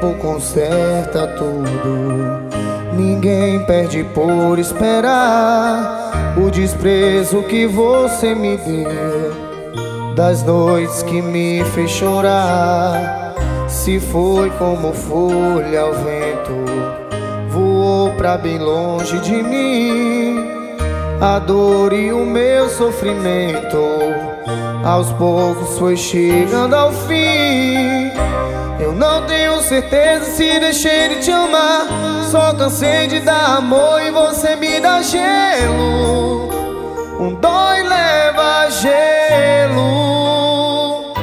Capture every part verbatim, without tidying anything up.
tempo conserta tudo. Ninguém perde por esperar o desprezo que você me deu, das noites que me fez chorar. Se foi como folha ao vento, voou pra bem longe de mim. A dor e o meu sofrimento aos poucos foi chegando ao fim. Eu não tenho certeza se deixei de te amar, só cansei de dar amor e você me dá gelo. Um dói leva gelo.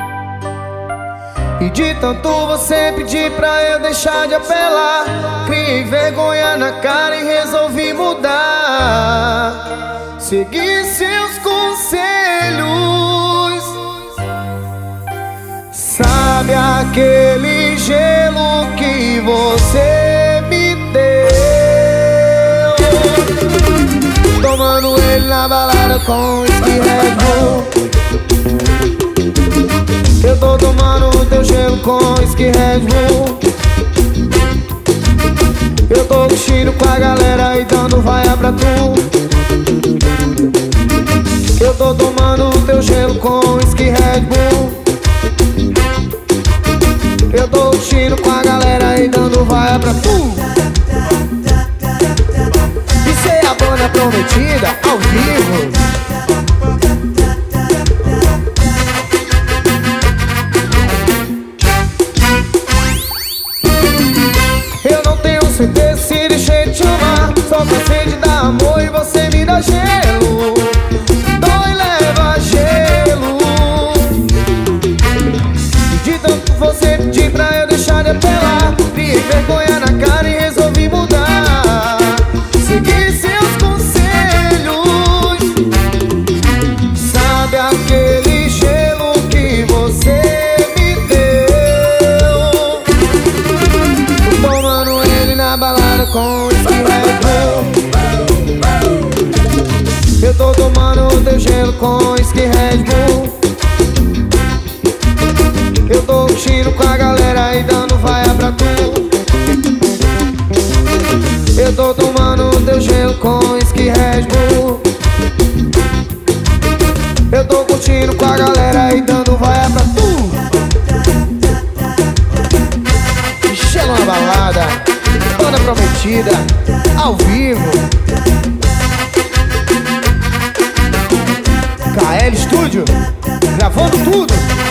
E de tanto você pedir pra eu deixar de apelar, criei vergonha na cara e resolvi mudar. Segui seus conselhos. Sabe aquele gelo que você me deu? Tomando ele na balada com whisky Red Bull. Eu tô tomando o teu gelo com whisky Red Bull. Eu tô curtindo com a galera e dando vaia pra tu. Eu tô tomando o teu gelo com whisky Red Bull. Eu tô curtindo com a galera e dando vaia pra tu. Isso é a banda prometida ao vivo. Eu não tenho certeza se deixei de te amar, só cansei de dar amor e você me dá gelo. Dói leva gelo. E de tanto você pedir pra eu deixar de apelar, criei vergonha na cara e resolvi mudar. Segui seus conselhos. Sabe aquele gelo que você me deu? Tô tomando ele na balada com whisky Red Bull. Eu tô tomando o teu gelo com whisky Red Bull. Eu tô curtindo com a galera e dando vaia pra tu. Eu tô tomando o teu gelo com whisky Red Bull. Eu tô curtindo com a galera e dando vaia pra tu. Gelo na balada, banda prometida, ao vivo. K L Studio, gravando tudo.